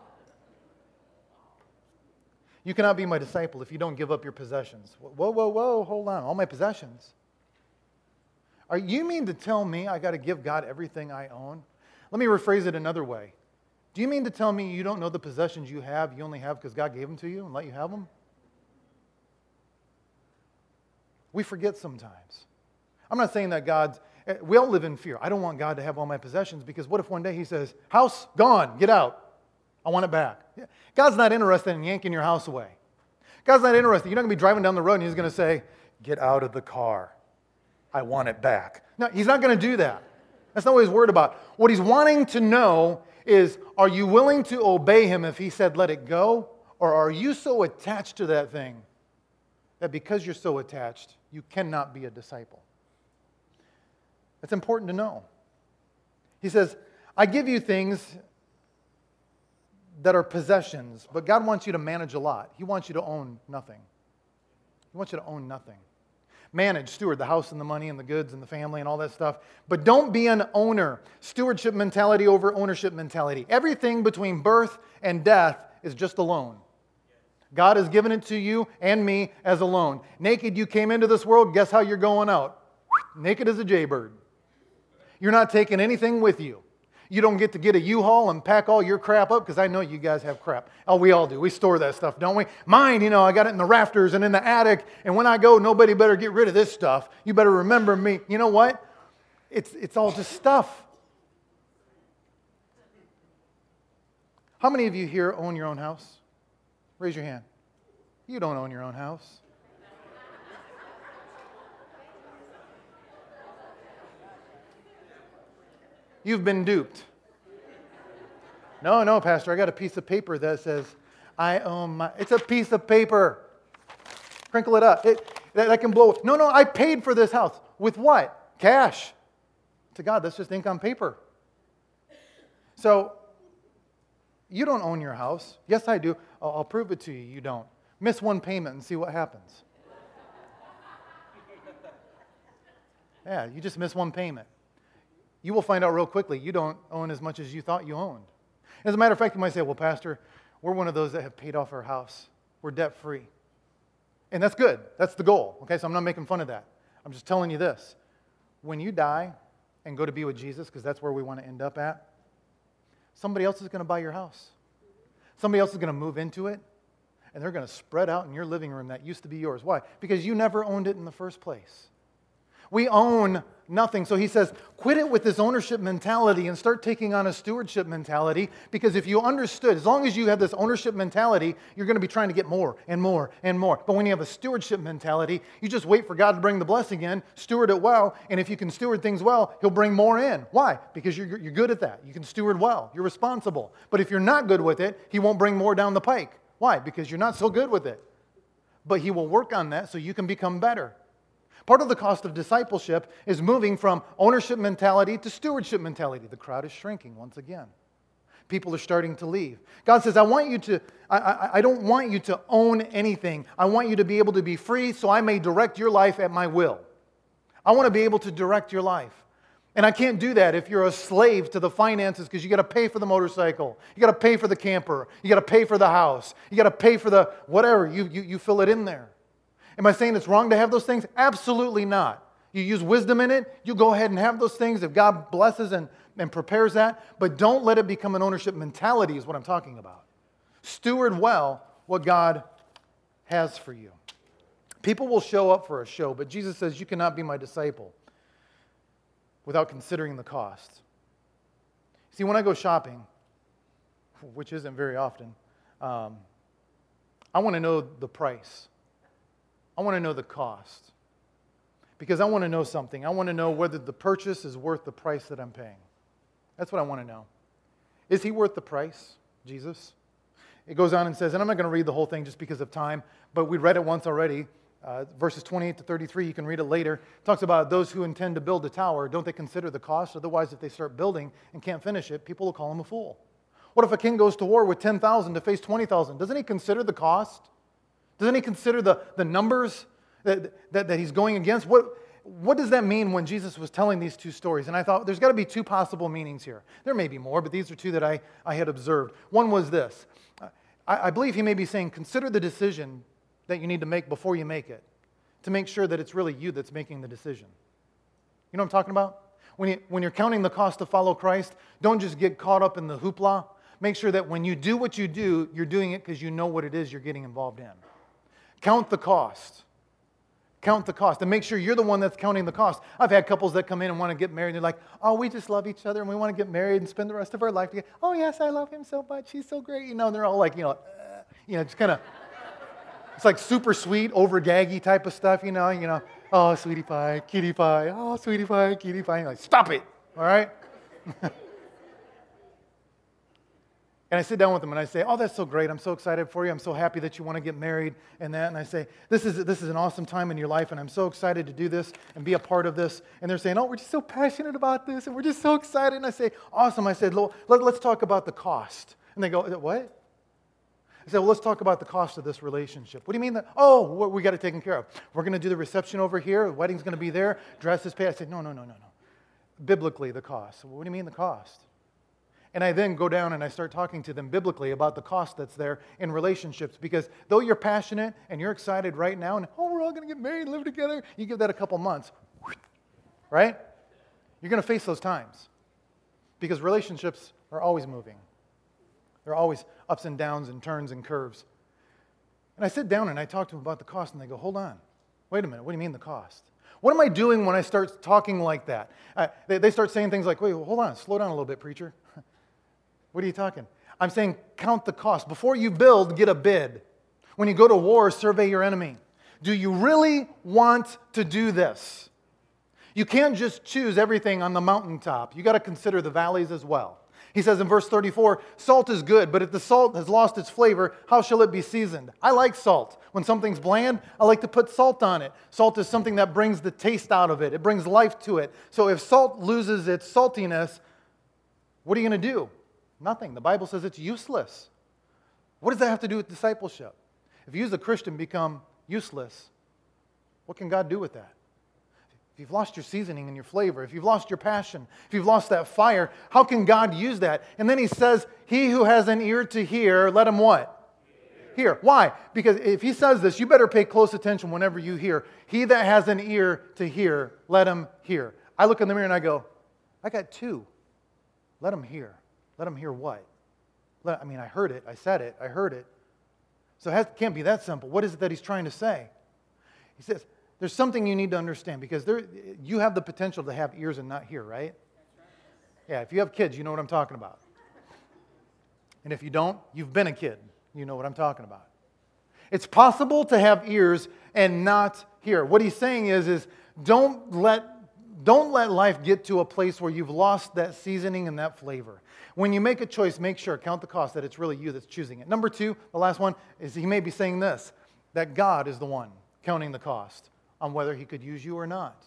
You cannot be my disciple if you don't give up your possessions. Whoa, whoa, whoa, hold on. All my possessions. Are you mean to tell me I got to give God everything I own? Let me rephrase it another way. Do you mean to tell me you don't know the possessions you have, you only have because God gave them to you and let you have them? We forget sometimes. I'm not saying that God's, we all live in fear. I don't want God to have all my possessions because what if one day He says, house, gone, get out. I want it back. God's not interested in yanking your house away. God's not interested. You're not going to be driving down the road and He's going to say, get out of the car. I want it back. No, He's not going to do that. That's not what He's worried about. What He's wanting to know is, are you willing to obey Him if He said let it go? Or are you so attached to that thing that because you're so attached, you cannot be a disciple? That's important to know. He says, I give you things that are possessions, but God wants you to manage a lot. He wants you to own nothing. He wants you to own nothing. Manage, steward the house and the money and the goods and the family and all that stuff. But don't be an owner. Stewardship mentality over ownership mentality. Everything between birth and death is just a loan. God has given it to you and me as a loan. Naked you came into this world, guess how you're going out? Naked as a jaybird. You're not taking anything with you. You don't get to get a U-Haul and pack all your crap up, because I know you guys have crap. Oh, we all do. We store that stuff, don't we? Mine, you know, I got it in the rafters and in the attic, and when I go, nobody better get rid of this stuff. You better remember me. You know what? It's, it's all just stuff. How many of you here own your own house? Raise your hand. You don't own your own house. You've been duped. No, no, Pastor, I got a piece of paper that says, I own my... It's a piece of paper. Crinkle it up. It, that, that can blow... No, no, I paid for this house. With what? Cash. To God, that's just ink on paper. So, you don't own your house. Yes, I do. I'll, I'll prove it to you. You don't. Miss one payment and see what happens. Yeah, you just miss one payment. You will find out real quickly you don't own as much as you thought you owned. As a matter of fact, you might say, well, Pastor, we're one of those that have paid off our house. We're debt-free. And that's good. That's the goal. Okay, so I'm not making fun of that. I'm just telling you this. When you die and go to be with Jesus, because that's where we want to end up at, somebody else is going to buy your house. Somebody else is going to move into it, and they're going to spread out in your living room that used to be yours. Why? Because you never owned it in the first place. We own nothing. So he says, quit it with this ownership mentality and start taking on a stewardship mentality, because if you understood, as long as you have this ownership mentality, you're going to be trying to get more and more and more. But when you have a stewardship mentality, you just wait for God to bring the blessing in, steward it well, and if you can steward things well, He'll bring more in. Why? Because you're, you're good at that. You can steward well. You're responsible. But if you're not good with it, He won't bring more down the pike. Why? Because you're not so good with it. But He will work on that so you can become better. Part of the cost of discipleship is moving from ownership mentality to stewardship mentality. The crowd is shrinking once again. People are starting to leave. God says, I want you to, I, I, I don't want you to own anything. I want you to be able to be free so I may direct your life at my will. I want to be able to direct your life. And I can't do that if you're a slave to the finances, because you got to pay for the motorcycle. You got to pay for the camper. You got to pay for the house. You got to pay for the whatever. You, you, you fill it in there. Am I saying it's wrong to have those things? Absolutely not. You use wisdom in it, you go ahead and have those things if God blesses and, and prepares that, but don't let it become an ownership mentality is what I'm talking about. Steward well what God has for you. People will show up for a show, but Jesus says you cannot be my disciple without considering the cost. See, when I go shopping, which isn't very often, um, I want to know the price. I want to know the cost, because I want to know something. I want to know whether the purchase is worth the price that I'm paying. That's what I want to know. Is He worth the price, Jesus? It goes on and says, and I'm not going to read the whole thing just because of time, but we read it once already. Uh, verses twenty-eight to thirty-three, you can read it later. It talks about those who intend to build a tower, don't they consider the cost? Otherwise, if they start building and can't finish it, people will call him a fool. What if a king goes to war with ten thousand to face twenty thousand? Doesn't he consider the cost? Doesn't he consider the, the numbers that, that, that he's going against? What, what does that mean when Jesus was telling these two stories? And I thought there's got to be two possible meanings here. There may be more, but these are two that I, I had observed. One was this. I, I believe he may be saying, consider the decision that you need to make before you make it, to make sure that it's really you that's making the decision. You know what I'm talking about? When, you, when you're counting the cost to follow Christ, don't just get caught up in the hoopla. Make sure that when you do what you do, you're doing it because you know what it is you're getting involved in. Count the cost. Count the cost. And make sure you're the one that's counting the cost. I've had couples that come in and want to get married, and they're like, oh, we just love each other, and we want to get married and spend the rest of our life together. Oh, yes, I love him so much. He's so great. You know, and they're all like, you know, uh, you know, just kind of, it's like super sweet, over gaggy type of stuff, you know, you know, oh, sweetie pie, kitty pie, oh, sweetie pie, kitty pie. And you're like, stop it, all right? And I sit down with them and I say, oh, that's so great. I'm so excited for you. I'm so happy that you want to get married and that. And I say, this is this is an awesome time in your life, and I'm so excited to do this and be a part of this. And they're saying, oh, we're just so passionate about this, and we're just so excited. And I say, awesome. I said, let, let's talk about the cost. And they go, what? I said, well, let's talk about the cost of this relationship. What do you mean that? Oh, we got it taken care of. We're going to do the reception over here. The wedding's going to be there. Dress is paid. I said, no, no, no, no, no. Biblically, the cost. What do you mean the cost? And I then go down and I start talking to them biblically about the cost that's there in relationships. Because though you're passionate and you're excited right now, and oh, we're all going to get married and live together, you give that a couple months, right? You're going to face those times. Because relationships are always moving. They're always ups and downs and turns and curves. And I sit down and I talk to them about the cost, and they go, hold on. Wait a minute. What do you mean the cost? What am I doing when I start talking like that? Uh, they, they start saying things like, wait, hold on. Slow down a little bit, preacher. What are you talking? I'm saying count the cost. Before you build, get a bid. When you go to war, survey your enemy. Do you really want to do this? You can't just choose everything on the mountaintop. You got to consider the valleys as well. He says in verse thirty-four, salt is good, but if the salt has lost its flavor, how shall it be seasoned? I like salt. When something's bland, I like to put salt on it. Salt is something that brings the taste out of it. It brings life to it. So if salt loses its saltiness, what are you going to do? Nothing. The Bible says it's useless. What does that have to do with discipleship? If you as a Christian become useless, what can God do with that? If you've lost your seasoning and your flavor, if you've lost your passion, if you've lost that fire, how can God use that? And then he says, he who has an ear to hear, let him what? Hear. Why? Because if he says this, you better pay close attention whenever you hear. He that has an ear to hear, let him hear. I look in the mirror and I go, I got two. Let them hear. Let them hear what? Let, I mean, I heard it. I said it. I heard it. So it has, can't be that simple. What is it that he's trying to say? He says, there's something you need to understand because there, you have the potential to have ears and not hear, right? Yeah, if you have kids, you know what I'm talking about. And if you don't, you've been a kid. You know what I'm talking about. It's possible to have ears and not hear. What he's saying is, is don't let, don't let life get to a place where you've lost that seasoning and that flavor. When you make a choice, make sure, count the cost, that it's really you that's choosing it. Number two, the last one, is he may be saying this, that God is the one counting the cost on whether he could use you or not.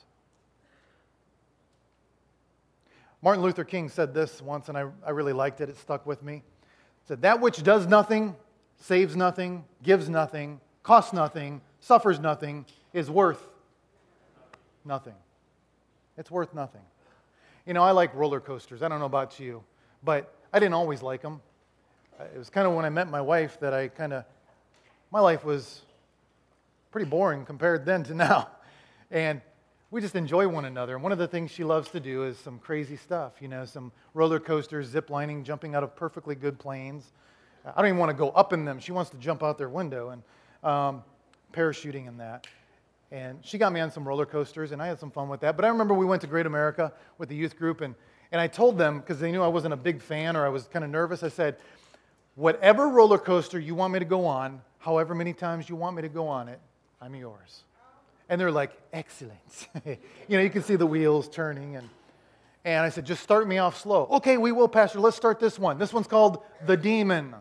Martin Luther King said this once, and I, I really liked it. It stuck with me. He said, that which does nothing, saves nothing, gives nothing, costs nothing, suffers nothing, is worth nothing. It's worth nothing. You know, I like roller coasters. I don't know about you, but I didn't always like them. It was kind of when I met my wife that I kind of, my life was pretty boring compared then to now. And we just enjoy one another. And one of the things she loves to do is some crazy stuff, you know, some roller coasters, zip lining, jumping out of perfectly good planes. I don't even want to go up in them. She wants to jump out their window and um, parachuting and that. And she got me on some roller coasters, and I had some fun with that. But I remember we went to Great America with the youth group, and, and I told them, because they knew I wasn't a big fan or I was kind of nervous, I said, whatever roller coaster you want me to go on, however many times you want me to go on it, I'm yours. And they're like, excellent. You know, you can see the wheels turning. And, and I said, just start me off slow. Okay, we will, Pastor. Let's start this one. This one's called The Demon.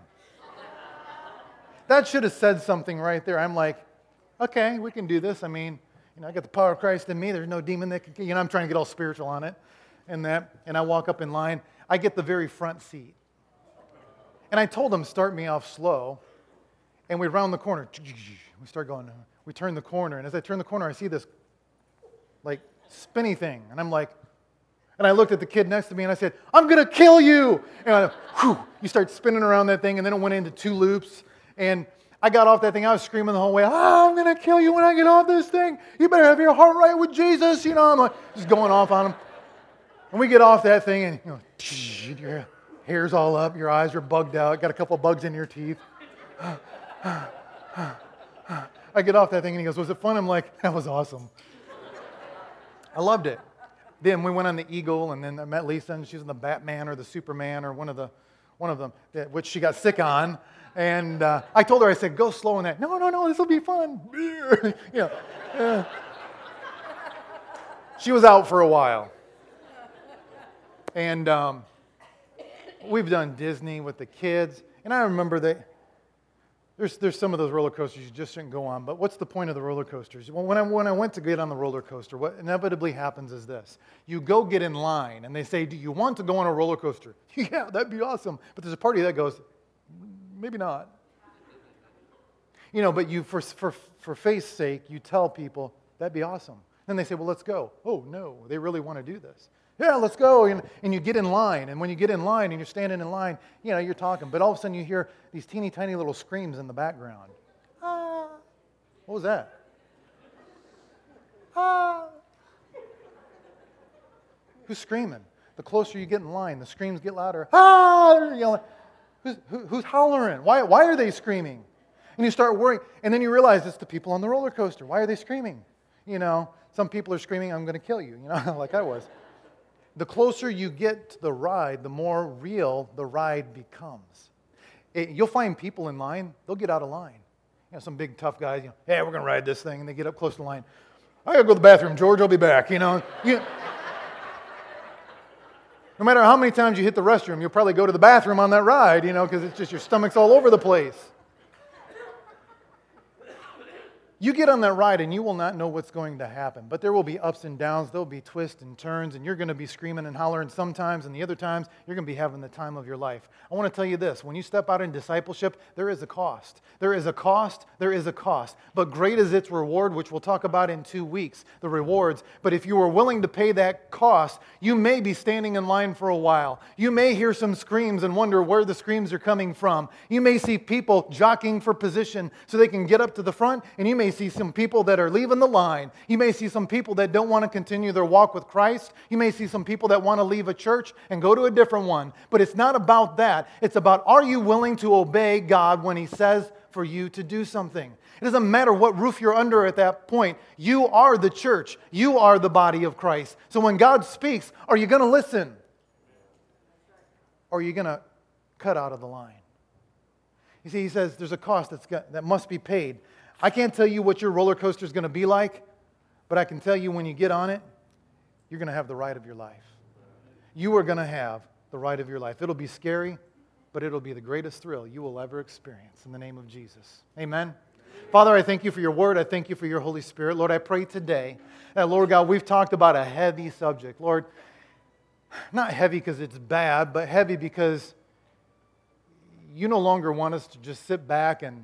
That should have said something right there. I'm like, okay, we can do this. I mean, you know, I got the power of Christ in me. There's no demon that can, you know, I'm trying to get all spiritual on it and that. And I walk up in line. I get the very front seat. And I told them, start me off slow. And we round the corner. We start going, we turn the corner. And as I turn the corner, I see this, like, spinny thing. And I'm like, and I looked at the kid next to me and I said, I'm going to kill you. And I, whew, you start spinning around that thing. And then it went into two loops. And I got off that thing. I was screaming the whole way, ah, I'm going to kill you when I get off this thing. You better have your heart right with Jesus. You know, I'm like, just going off on him. And we get off that thing and, you know, your hair's all up. Your eyes are bugged out. Got a couple bugs in your teeth. I get off that thing and he goes, was it fun? I'm like, that was awesome. I loved it. Then we went on the Eagle, and then I met Lisa, and she was in the Batman or the Superman or one of the, one of them, which she got sick on. And uh, I told her, I said, go slow in that. No, no, no, this will be fun. you know, uh, she was out for a while. And um, we've done Disney with the kids. And I remember that there's there's some of those roller coasters you just shouldn't go on. But what's the point of the roller coasters? Well, when I, when I went to get on the roller coaster, what inevitably happens is this. You go get in line, and they say, do you want to go on a roller coaster? Yeah, that'd be awesome. But there's a party that goes, maybe not. You know, but you, for, for, for faith's sake, you tell people, that'd be awesome. Then they say, well, let's go. Oh, no, they really want to do this. Yeah, let's go. And, and you get in line. And when you get in line and you're standing in line, you know, you're talking. But all of a sudden you hear these teeny tiny little screams in the background. Ah. What was that? Ah. Who's screaming? The closer you get in line, the screams get louder. Ah! They're yelling. Who's, who, who's hollering? Why, why are they screaming? And you start worrying. And then you realize it's the people on the roller coaster. Why are they screaming? You know, some people are screaming, I'm going to kill you, you know, like I was. The closer you get to the ride, the more real the ride becomes. It, you'll find people in line, they'll get out of line. You know, some big tough guys, you know, hey, we're going to ride this thing. And they get up close to the line. I got to go to the bathroom, George, I'll be back, you know. You, no matter how many times you hit the restroom, you'll probably go to the bathroom on that ride, you know, because it's just your stomach's all over the place. You get on that ride and you will not know what's going to happen. But there will be ups and downs. There will be twists and turns. And you're going to be screaming and hollering sometimes. And the other times, you're going to be having the time of your life. I want to tell you this. When you step out in discipleship, there is a cost. There is a cost. There is a cost. But great is its reward, which we'll talk about in two weeks, the rewards. But if you are willing to pay that cost, you may be standing in line for a while. You may hear some screams and wonder where the screams are coming from. You may see people jockeying for position so they can get up to the front. And you may may see some people that are leaving the line. You may see some people that don't want to continue their walk with Christ. You may see some people that want to leave a church and go to a different one. But it's not about that. It's about, are you willing to obey God when He says for you to do something? It doesn't matter what roof you're under at that point. You are the church. You are the body of Christ. So when God speaks, are you going to listen? Or are you going to cut out of the line? You see, He says there's a cost that's got, that must be paid. I can't tell you what your roller coaster is going to be like, but I can tell you when you get on it, you're going to have the ride of your life. You are going to have the ride of your life. It'll be scary, but it'll be the greatest thrill you will ever experience in the name of Jesus. Amen. Father, I thank you for your word. I thank you for your Holy Spirit. Lord, I pray today that, Lord God, we've talked about a heavy subject. Lord, not heavy because it's bad, but heavy because you no longer want us to just sit back and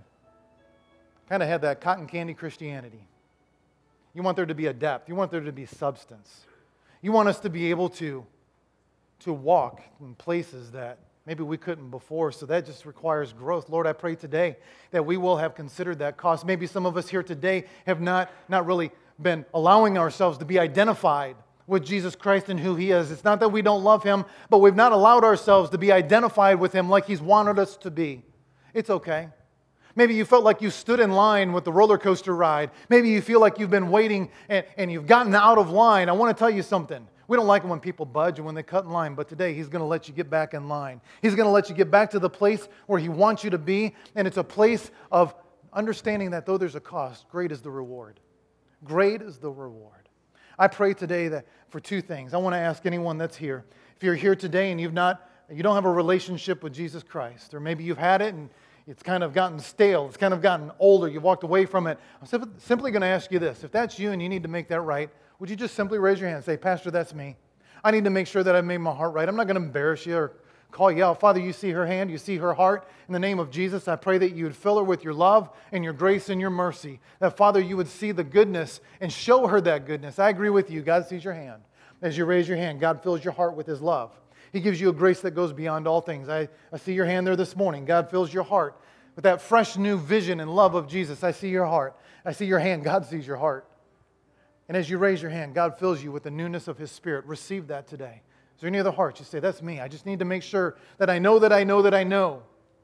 kind of have that cotton candy Christianity. You want there to be a depth. You want there to be substance. You want us to be able to, to walk in places that maybe we couldn't before, so that just requires growth. Lord, I pray today that we will have considered that cost. Maybe some of us here today have not, not really been allowing ourselves to be identified with Jesus Christ and who He is. It's not that we don't love Him, but we've not allowed ourselves to be identified with Him like He's wanted us to be. It's okay. Maybe you felt like you stood in line with the roller coaster ride. Maybe you feel like you've been waiting and, and you've gotten out of line. I want to tell you something. We don't like it when people budge and when they cut in line, but today He's going to let you get back in line. He's going to let you get back to the place where He wants you to be, and it's a place of understanding that though there's a cost, great is the reward. Great is the reward. I pray today that for two things. I want to ask anyone that's here, if you're here today and you've not, you don't have a relationship with Jesus Christ, or maybe you've had it and it's kind of gotten stale, it's kind of gotten older, you've walked away from it. I'm simply going to ask you this. If that's you and you need to make that right, would you just simply raise your hand and say, Pastor, that's me. I need to make sure that I made my heart right. I'm not going to embarrass you or call you out. Father, you see her hand, you see her heart. In the name of Jesus, I pray that you would fill her with your love and your grace and your mercy. That, Father, you would see the goodness and show her that goodness. I agree with you. God sees your hand. As you raise your hand, God fills your heart with His love. He gives you a grace that goes beyond all things. I, I see your hand there this morning. God fills your heart with that fresh new vision and love of Jesus. I see your heart. I see your hand. God sees your heart. And as you raise your hand, God fills you with the newness of His Spirit. Receive that today. Is there any other hearts? You say, that's me. I just need to make sure that I know that I know that I know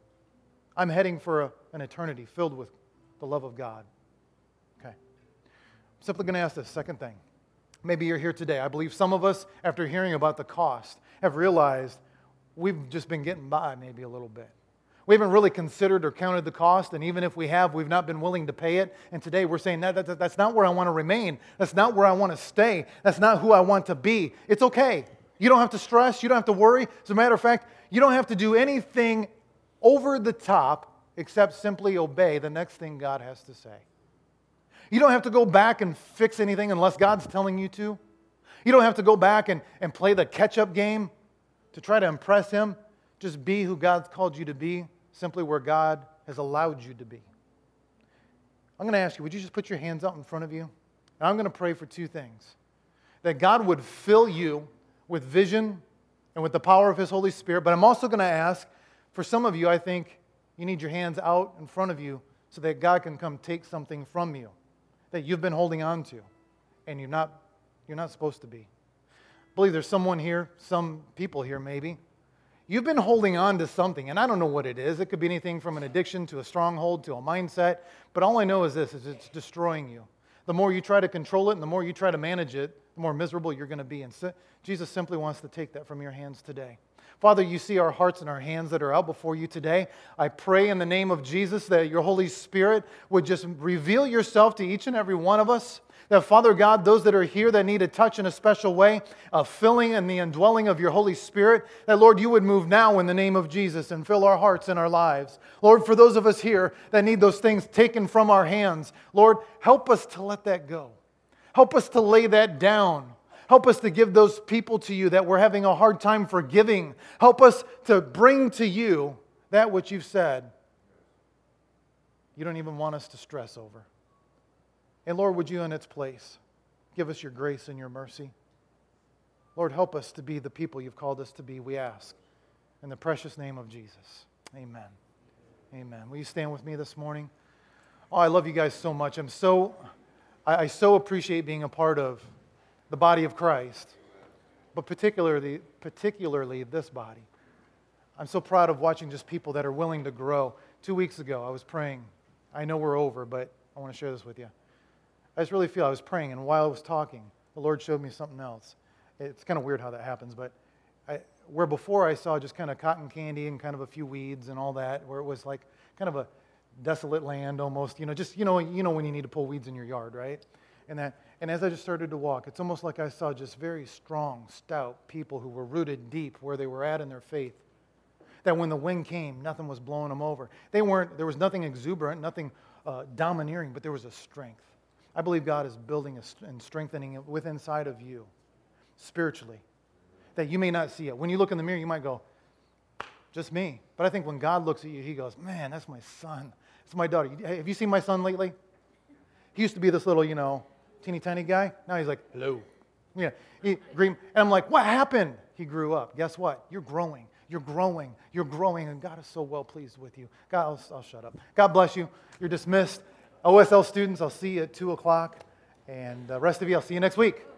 I'm heading for a, an eternity filled with the love of God. Okay. I'm simply going to ask this second thing. Maybe you're here today. I believe some of us, after hearing about the cost, have realized we've just been getting by maybe a little bit. We haven't really considered or counted the cost, and even if we have, we've not been willing to pay it. And today we're saying, that, that, that's not where I want to remain. That's not where I want to stay. That's not who I want to be. It's okay. You don't have to stress. You don't have to worry. As a matter of fact, you don't have to do anything over the top except simply obey the next thing God has to say. You don't have to go back and fix anything unless God's telling you to. You don't have to go back and, and play the catch-up game to try to impress Him. Just be who God's called you to be, simply where God has allowed you to be. I'm going to ask you, would you just put your hands out in front of you? And I'm going to pray for two things. That God would fill you with vision and with the power of His Holy Spirit. But I'm also going to ask, for some of you, I think you need your hands out in front of you so that God can come take something from you that you've been holding on to and you're not, you're not supposed to be. I believe there's someone here, some people here maybe. You've been holding on to something, and I don't know what it is. It could be anything from an addiction to a stronghold to a mindset. But all I know is this, is it's destroying you. The more you try to control it and the more you try to manage it, the more miserable you're going to be. And so, Jesus simply wants to take that from your hands today. Father, you see our hearts and our hands that are out before you today. I pray in the name of Jesus that your Holy Spirit would just reveal yourself to each and every one of us. That, Father God, those that are here that need a touch in a special way, a filling and the indwelling of your Holy Spirit, that, Lord, you would move now in the name of Jesus and fill our hearts and our lives. Lord, for those of us here that need those things taken from our hands, Lord, help us to let that go. Help us to lay that down. Help us to give those people to you that we're having a hard time forgiving. Help us to bring to you that which you've said you don't even want us to stress over. And Lord, would you in its place give us your grace and your mercy? Lord, help us to be the people you've called us to be, we ask. In the precious name of Jesus. Amen. Amen. Will you stand with me this morning? Oh, I love you guys so much. I'm so, I, I so appreciate being a part of the body of Christ, but particularly, particularly this body. I'm so proud of watching just people that are willing to grow. Two weeks ago, I was praying. I know we're over, but I want to share this with you. I just really feel I was praying, and while I was talking, the Lord showed me something else. It's kind of weird how that happens, but I, where before I saw just kind of cotton candy and kind of a few weeds and all that, where it was like kind of a desolate land almost, you know, just, you know, you know when you need to pull weeds in your yard, right? And that, and as I just started to walk, it's almost like I saw just very strong, stout people who were rooted deep where they were at in their faith. That when the wind came, nothing was blowing them over. They weren't, there was nothing exuberant, nothing uh, domineering, but there was a strength. I believe God is building a, and strengthening it within inside of you, spiritually, that you may not see it. When you look in the mirror, you might go, just me. But I think when God looks at you, he goes, man, that's my son. It's my daughter. Hey, have you seen my son lately? He used to be this little, you know, teeny tiny guy. Now he's like, hello. Yeah, he, green. And I'm like, what happened? He grew up. Guess what? You're growing. You're growing. You're growing, and God is so well pleased with you. God, I'll, I'll shut up. God bless you. You're dismissed. O S L students, I'll see you at two o'clock. And the rest of you, I'll see you next week.